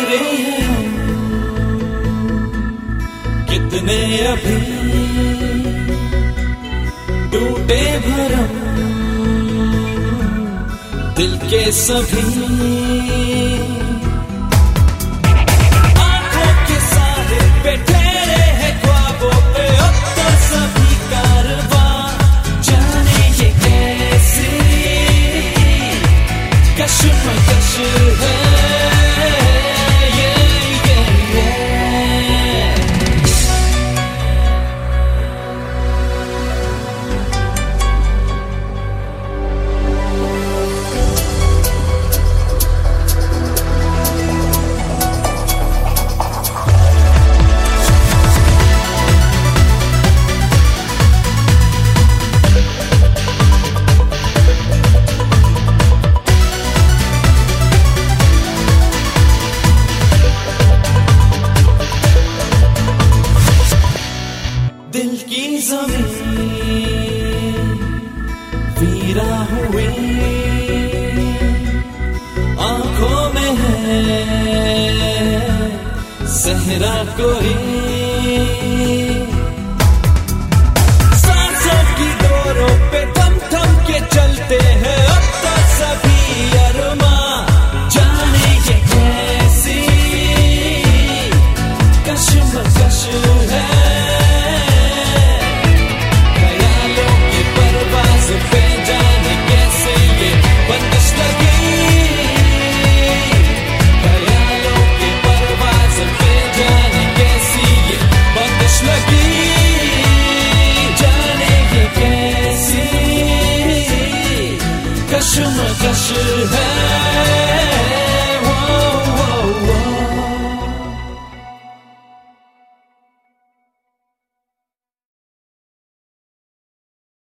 बिखरे हैं हम, कितने अभी टूटे भरम दिल के सभी। आंखों के सारे पे ठहरे हैं ख्वाबों पे अब तो सभी कारवां, जाने ये कैसी कश्मकश है। दिल की ज़मीन वीरा हुई, आंखों में है सहरा कोई, सांसों की डोरों पे थम थम के चलते हैं अब तो सभी अरमां, जाने ये कैसी कश्मकश है। कश्मकश है।